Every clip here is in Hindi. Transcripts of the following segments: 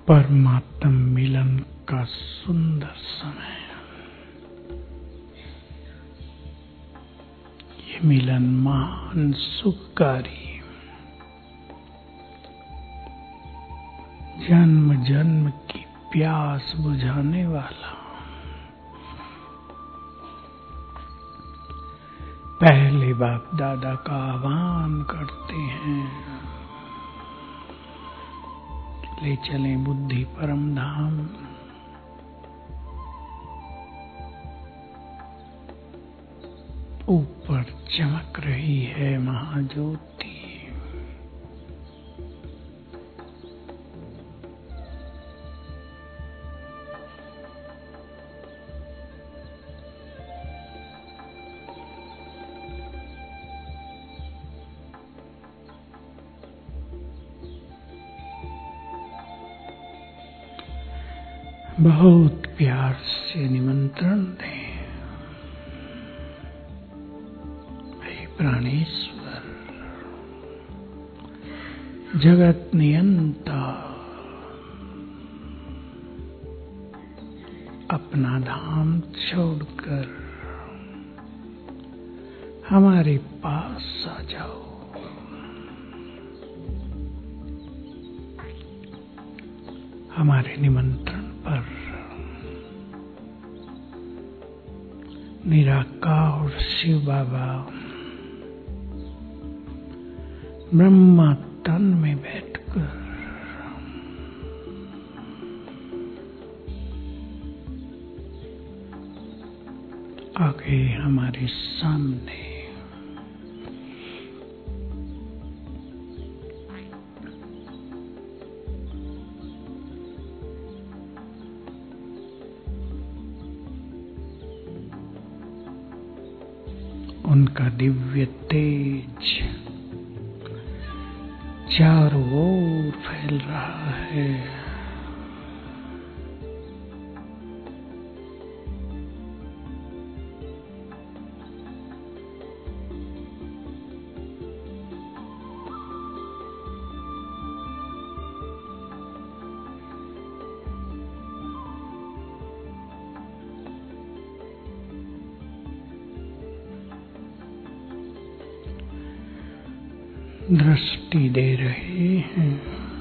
परमात्म मिलन का सुंदर समय। ये मिलन महान सुखकारी, जन्म जन्म की प्यास बुझाने वाला, पहले बाप दादा का आह्वान करते हैं, ले चलें बुद्धि परम धाम। ऊपर चमक रही है महाज्योति, बहुत प्यार से निमंत्रण दें। हे प्राणेश्वर, जगत नियंता, अपना धाम छोड़कर हमारे पास आ जाओ। हमारे निमंत्रण पर निराकार शिव बाबा ब्रह्मा तन में बैठकर आ गए हमारे सामने। उनका दिव्य तेज चारों ओर फैल रहा है। दृष्टि दे रहे हैं।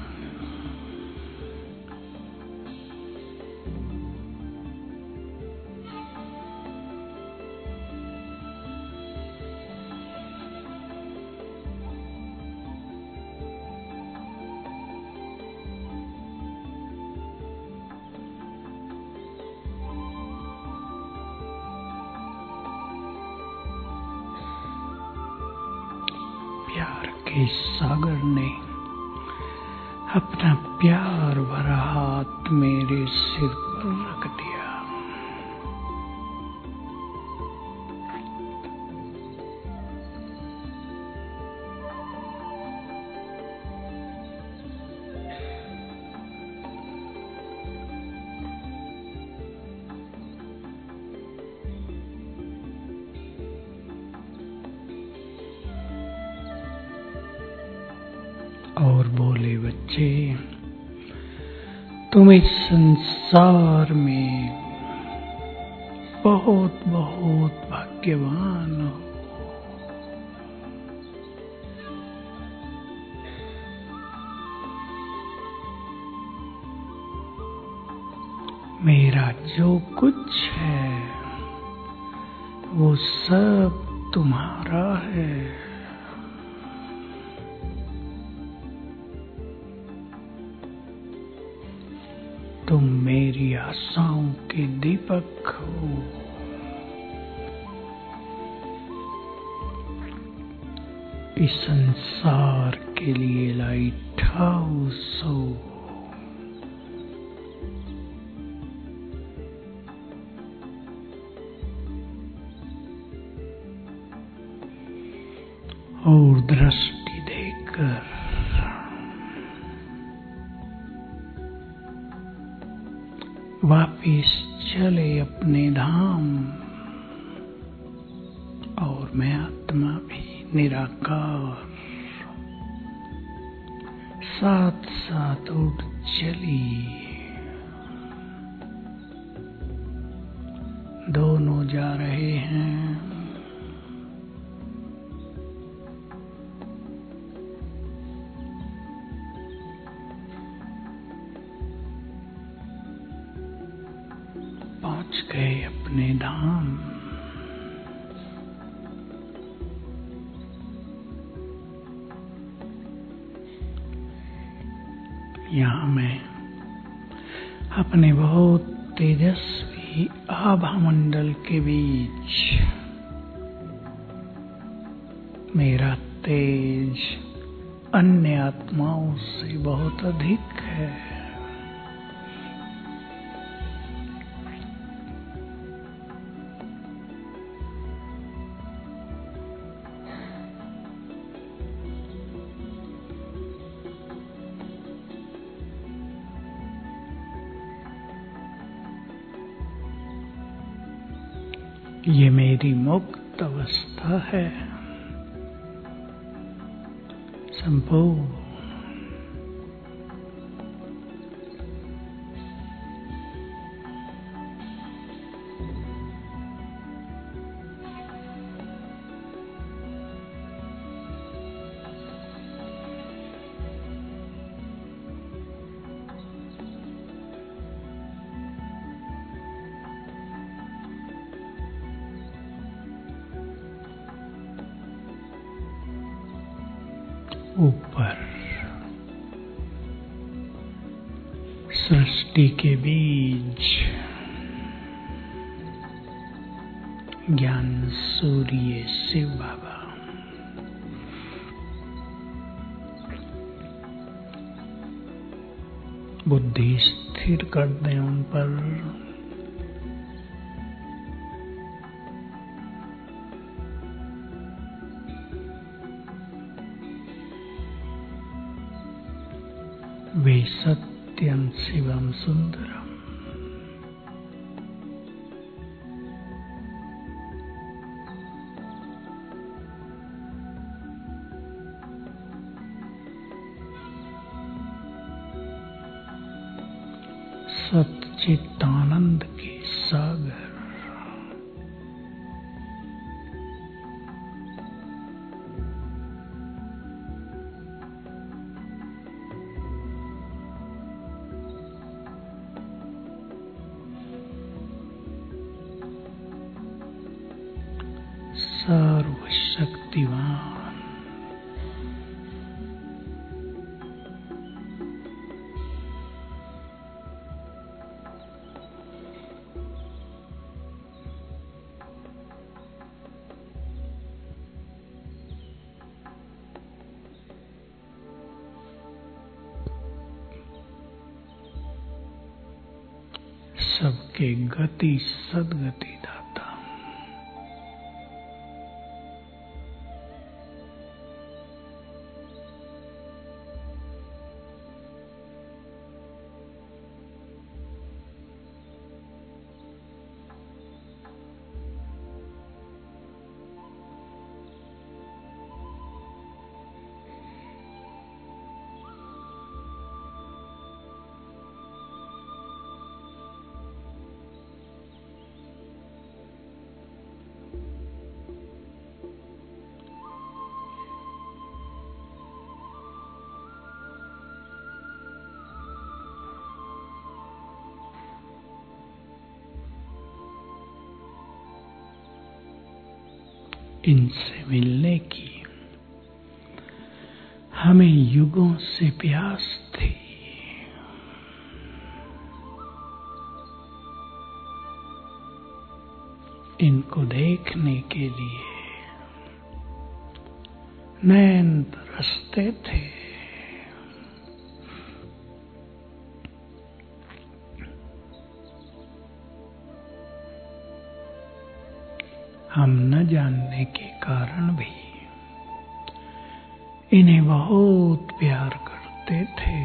प्यार के सागर ने अपना प्यार भरा हाथ मेरे सिर पर रख दिया। और बोले, बच्चे, तुम इस संसार में बहुत बहुत भाग्यवान हो। मेरा जो कुछ है वो सब तुम्हारा है। तुम मेरी आशाओं के दीपक हो। इस संसार के लिए लाइट हाउस हो। और दृष्टि देकर वापिस चले अपने धाम। और मैं आत्मा भी निराकार साथ साथ उड़ चली। दोनों जा रहे हैं। पहुंच गए अपने धाम। यहाँ मैं अपने बहुत तेजस्वी आभा मंडल के बीच, मेरा तेज अन्य आत्माओं से बहुत अधिक है। ये मेरी मुक्त अवस्था है, संपूर्ण। ऊपर सृष्टि के बीच ज्ञान सूर्य शिव बाबा, बुद्धि स्थिर कर दें उन पर। वे सत्यम शिवम सुंदरम। सच्चिदानंद के सागर। सर्वशक्तिवान। सबके गति सद्गति दाता। इनसे मिलने की हमें युगों से प्यास थी। इनको देखने के लिए नैन तरसते थे। हम न जानने के कारण भी इन्हें बहुत प्यार करते थे,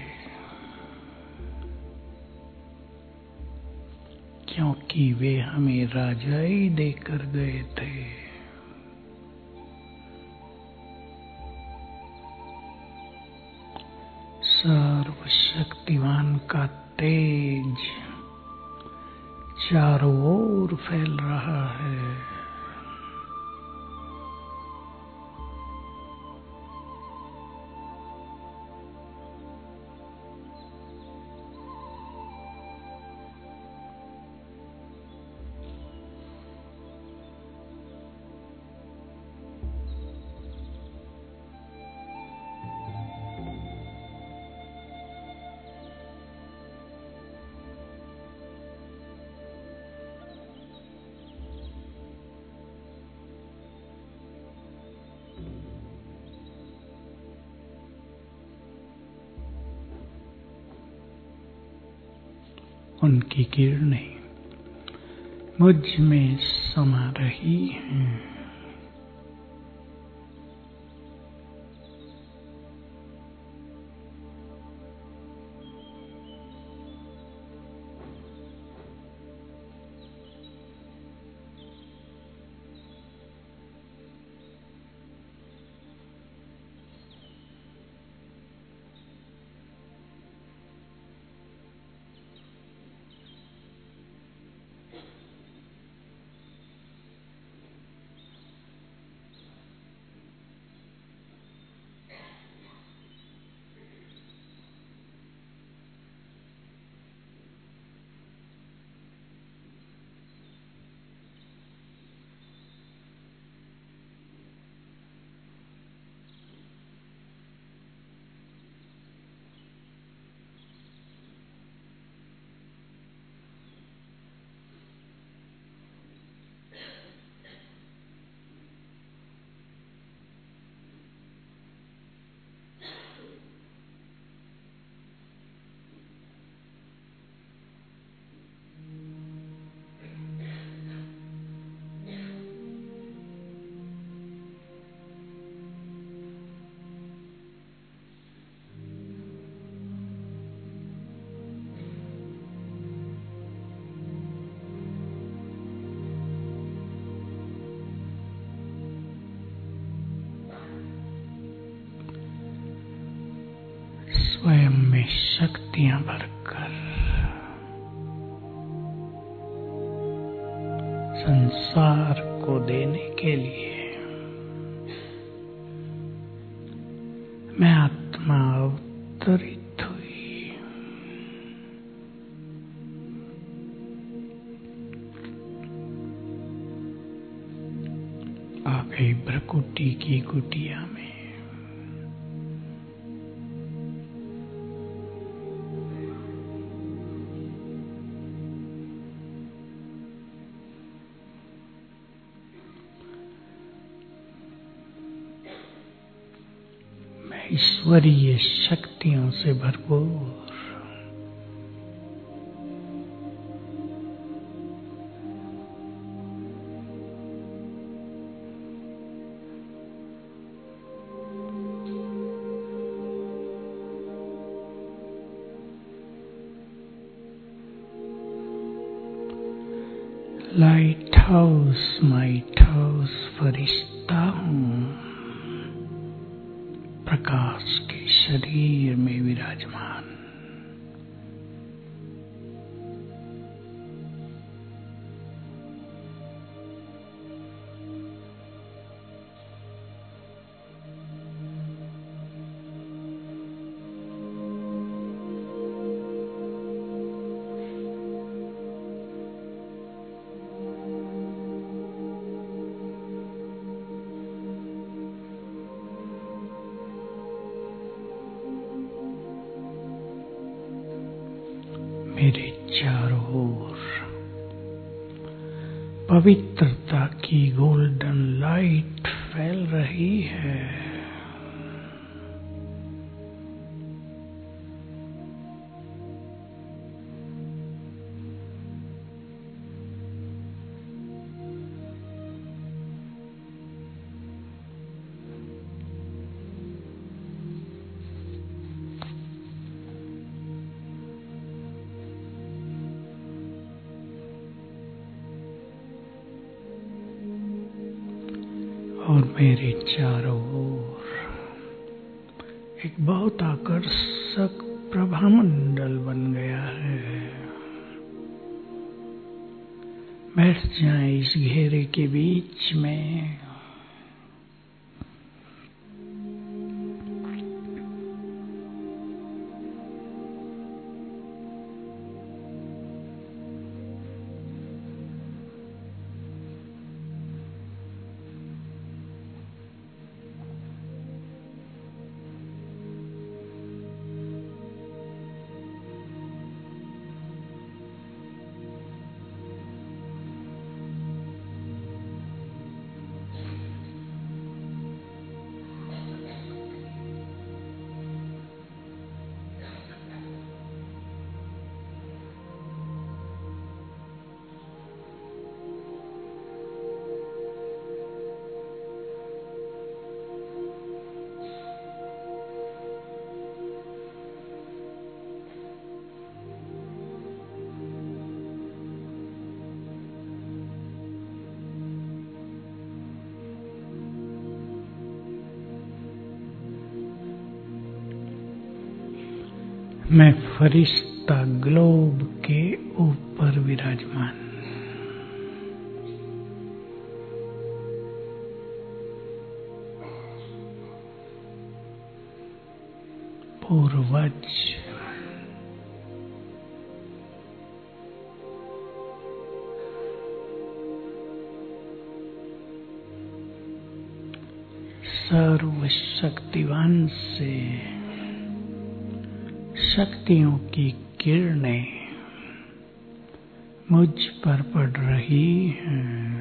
क्योंकि वे हमें राजाई देकर गए थे। सर्वशक्तिवान का तेज चारों ओर फैल रहा है। उनकी किरणें मुझ में समा रही हैं। स्वयं में शक्तियां भरकर संसार को देने के लिए मैं आत्मा अवतरित हुई। आ गई भ्रकुटी की कुटिया में। ईश्वरीय शक्तियों से भरपूर लाइट हाउस माइट हाउस फरिश्ता हूँ, प्रकाश के शरीर में विराजमान। मेरे चारों ओर पवित्रता की गोल्डन लाइट फैल रही है। और मेरे चारों ओर एक बहुत आकर्षक प्रभामंडल बन गया है। बैठ जाएं इस घेरे के बीच में। मैं फरिश्ता ग्लोब के ऊपर विराजमान, पूर्वज सर्वशक्तिवान से शक्तियों की किरणें मुझ पर पड़ रही हैं।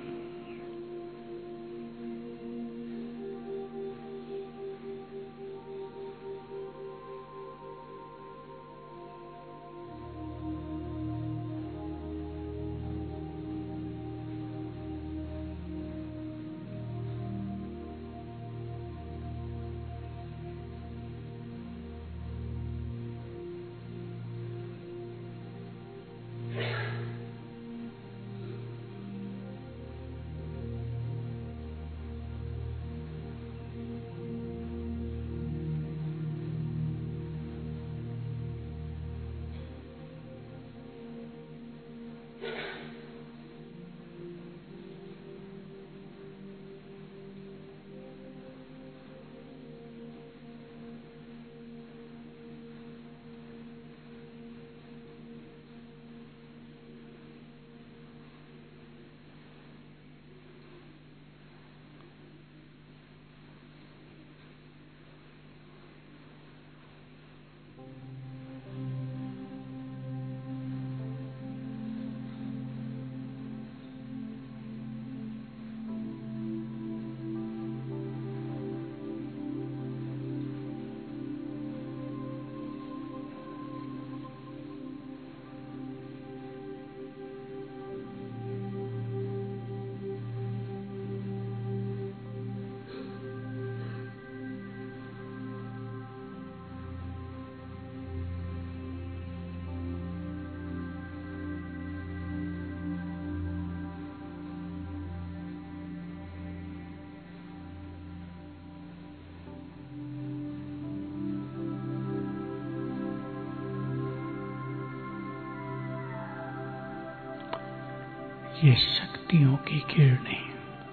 ये शक्तियों की किरणें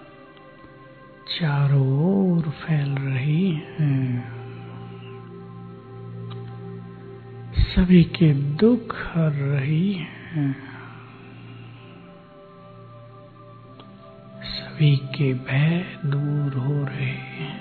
चारों ओर फैल रही हैं, सभी के दुख हर रही हैं, सभी के भय दूर हो रहे हैं।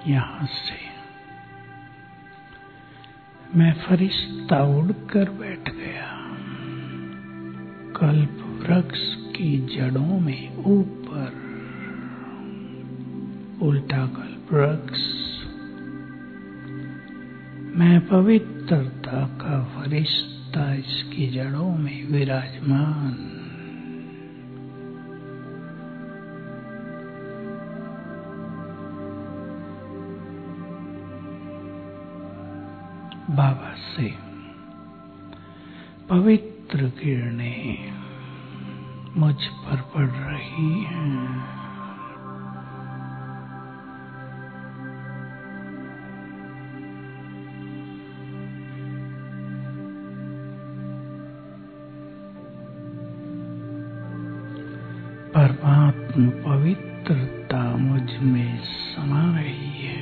यहाँ से मैं फरिश्ता उड़कर बैठ गया कल्प वृक्ष की जड़ों में ऊपर। उल्टा कल्प वृक्ष, मैं पवित्रता का फरिश्ता इसकी जड़ों में विराजमान। बाबा से पवित्र किरणें मुझ पर पड़ रही हैं। परमात्मा पवित्रता मुझ में समा रही है।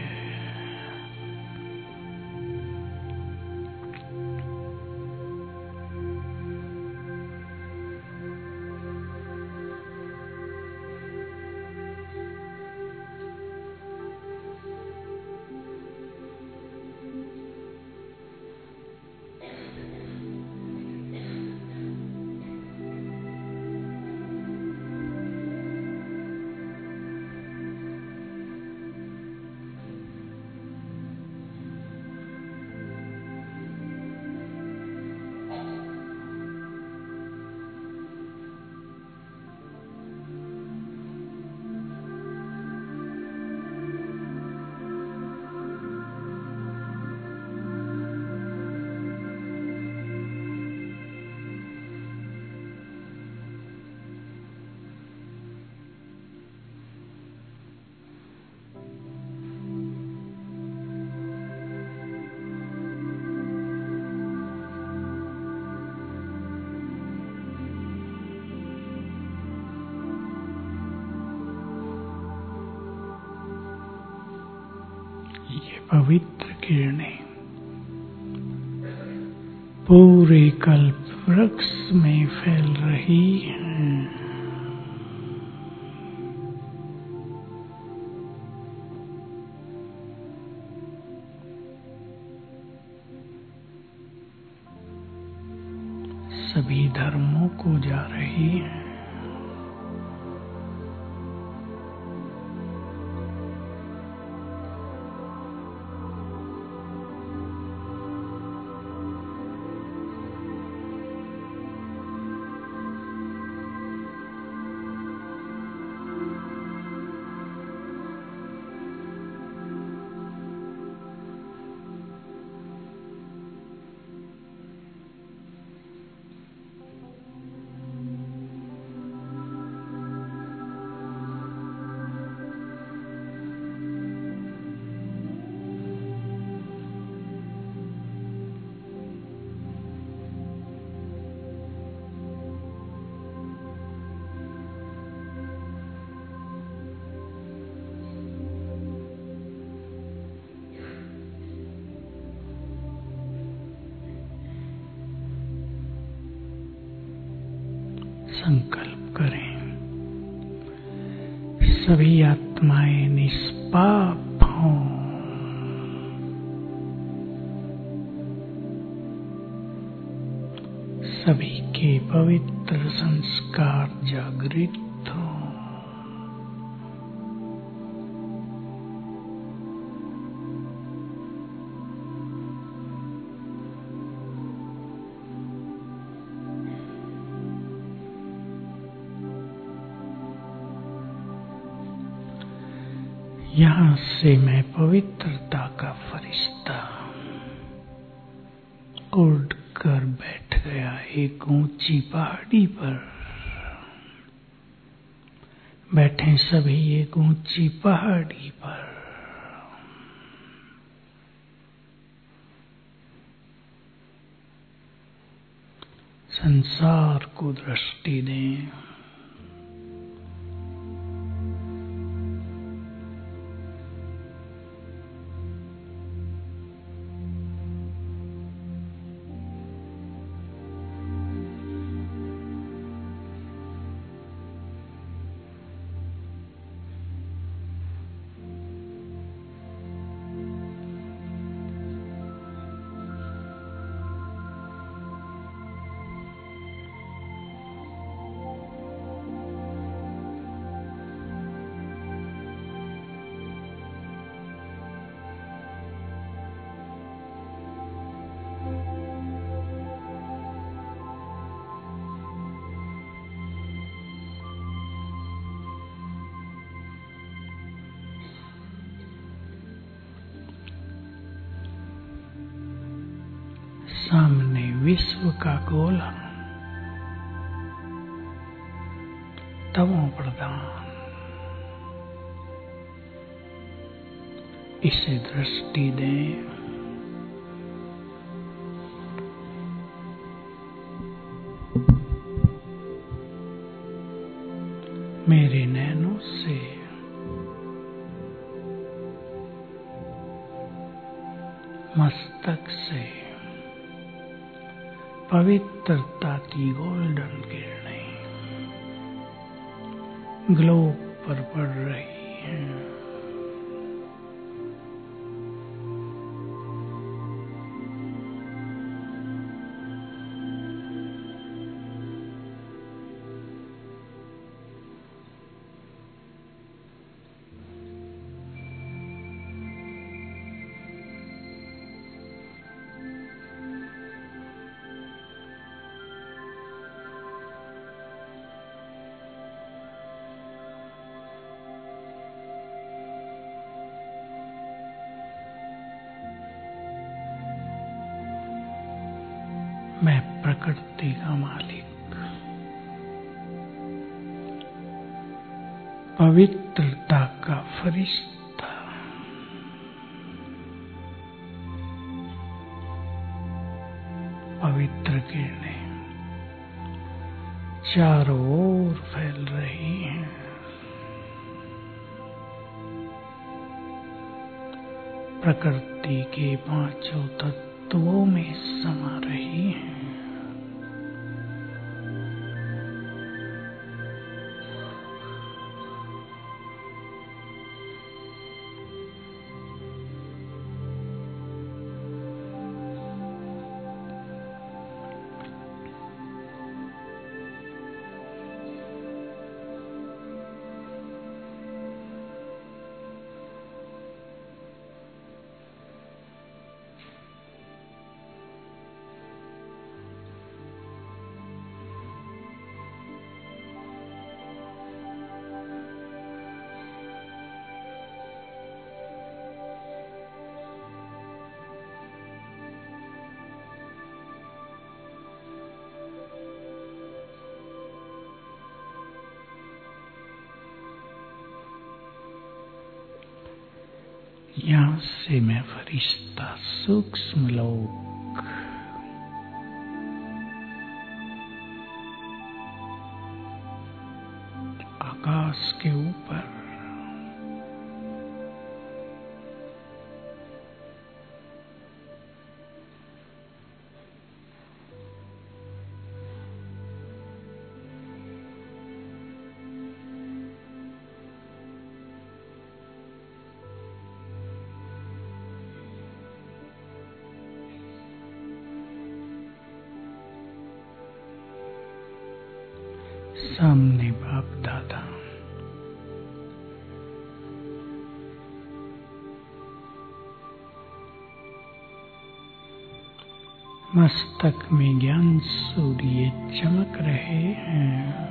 ये पवित्र किरणें पूरे कल्प वृक्ष में फैल रही हैं। सभी धर्मों को जा रही हैं। संकल्प करें, सभी आत्माएं निष्पाप हों। सभी के पवित्र संस्कार जागृत हों। यहाँ से मैं पवित्रता का फरिश्ता उड़कर बैठ गया एक ऊंची पहाड़ी पर। बैठे सभी एक ऊंची पहाड़ी पर। संसार को दृष्टि दें। सामने विश्व का गोला, तमो प्रधान। इसे दृष्टि दें। मेरे नैनों से मस्तक से पवित्रता की गोल्डन किरणें ग्लोब पर पड़ रही हैं। मैं प्रकृति का मालिक, पवित्रता का फरिश्ता, पवित्र किरणें चारों ओर फैल रही हैं। प्रकृति के पांचों तत्वों में समा रही हैं। यहाँ से मैं फरिश्ता सूक्ष्म लोक, आकाश के ऊपर सामने बाप दादा, मस्तक में ज्ञान सूर्य चमक रहे हैं।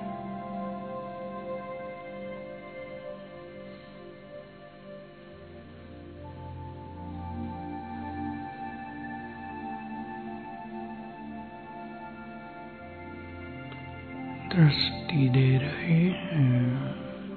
दृष्टि दे रहे हैं।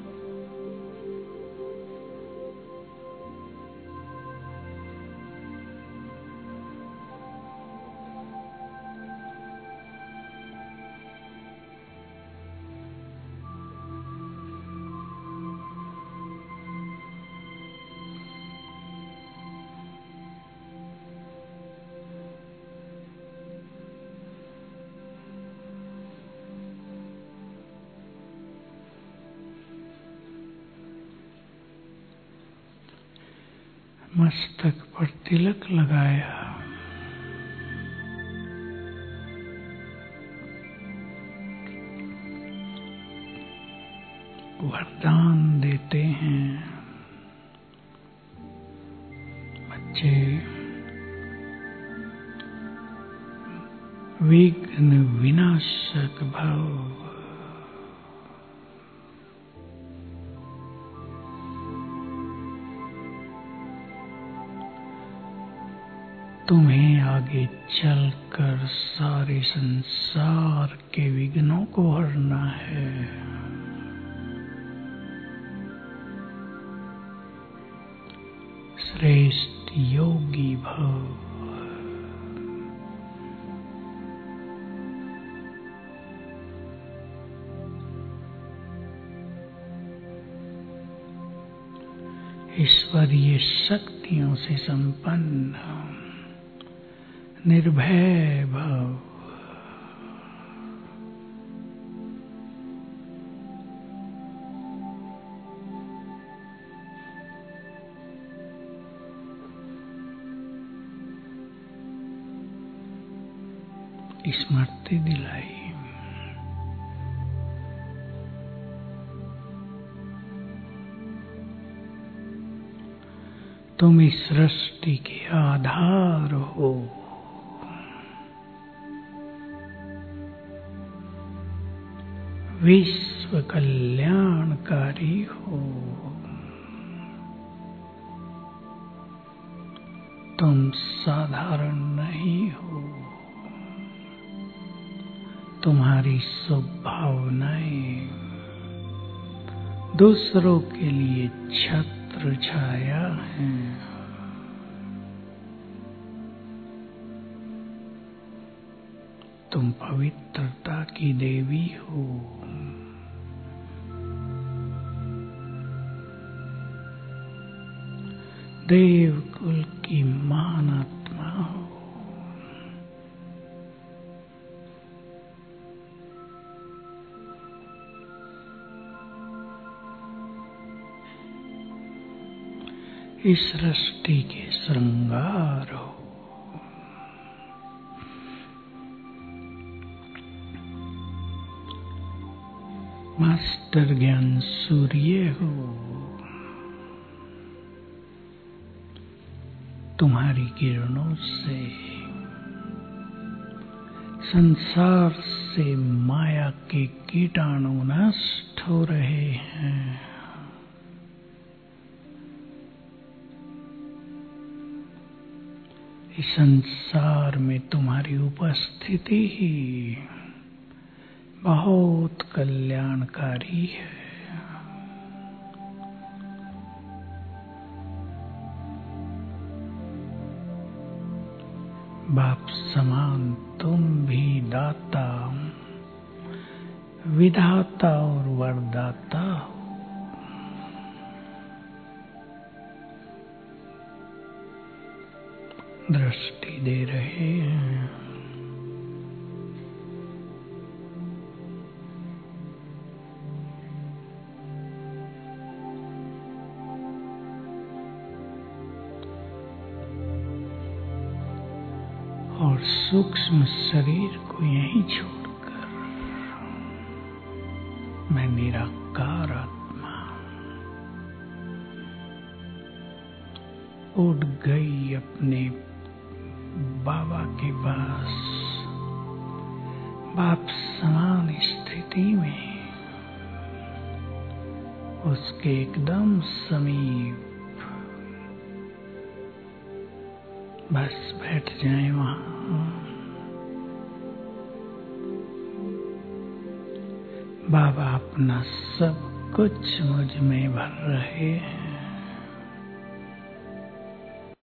मस्तक पर तिलक लगाया, वरदान देते हैं। बच्चे विघ्न विनाशक भव, तुम्हें आगे चलकर सारे संसार के विघ्नों को हरना है। श्रेष्ठ योगी भव। ईश्वरीय शक्तियों से संपन्न निर्भय भव। स्मृति दिलाई। तुम इस सृष्टि के आधार हो। विश्व कल्याणकारी हो। तुम साधारण नहीं हो। तुम्हारी स्वभावनाएं दूसरों के लिए छत्र छाया है। तुम पवित्रता की देवी हो। देवकुल की महान आत्मा हो। इस सृष्टि के श्रृंगार हो। मास्टर ज्ञान सूर्य हो। तुम्हारी किरणों से संसार से माया के कीटाणु नष्ट हो रहे हैं। इस संसार में तुम्हारी उपस्थिति ही बहुत कल्याणकारी है। बाप समान तुम भी दाता, विधाता और वरदाता हो। दृष्टि दे रहे हैं। और सूक्ष्म शरीर को यहीं छोड़कर मैं निराकार आत्मा उड़ गई अपने बाबा के पास। बाप समान स्थिति में उसके एकदम समीप बस बैठ जाए वहां। बाबा अपना सब कुछ मुझ में भर रहे हैं।